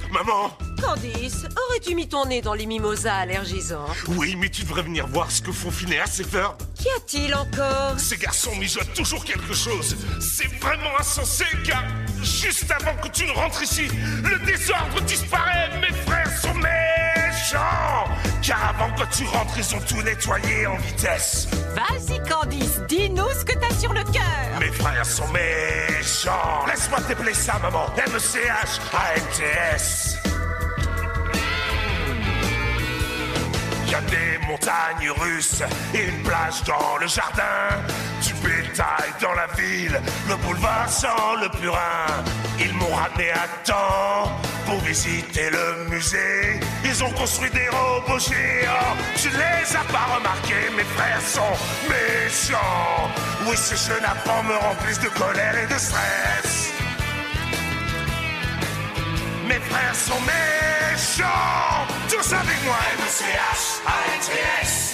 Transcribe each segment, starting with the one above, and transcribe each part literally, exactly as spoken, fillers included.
Maman! Candice, aurais-tu mis ton nez dans les mimosas allergisants? Oui, mais tu devrais venir voir ce que font Phineas et Ferb. Qu'y a-t-il encore? Ces garçons mijotent toujours quelque chose. C'est vraiment insensé, car juste avant que tu ne rentres ici, le désordre disparaît. Mes frères sont méchants. Car avant que tu rentres, ils ont tout nettoyé en vitesse. Vas-y, Candice, dis-nous ce que t'as sur le cœur. Mes frères sont méchants. Laisse-moi t'épeler ça, maman. M E C H A N T S. Y a des montagnes russes et une plage dans le jardin. Du bétail dans la ville, le boulevard sans le purin. Ils m'ont ramené à temps pour visiter le musée. Ils ont construit des robots géants. Tu les as pas remarqués, mes frères sont méchants. Oui, ces jeunes enfants me remplissent de colère et de stress. Mes frères sont méchants. Tous avec moi. M E C H A N T S.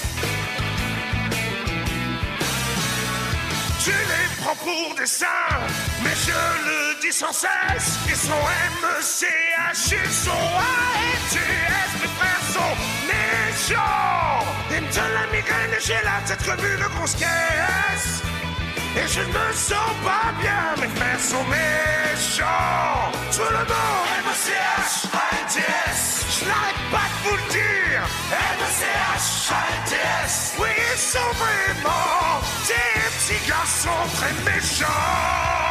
Tu les prends pour des saints, mais je le dis sans cesse. Ils sont M E C H, ils sont A N T S. Mes frères sont méchants. Ils me donnent la migraine et j'ai la tête comme une grosse caisse. Et je ne me sens pas bien, mes frères sont méchants. Tout le monde, M E C H A N T S. Je n'arrête pas de vous le dire, M E C H A N T S. Oui, ils sont vraiment des petits garçons très méchants.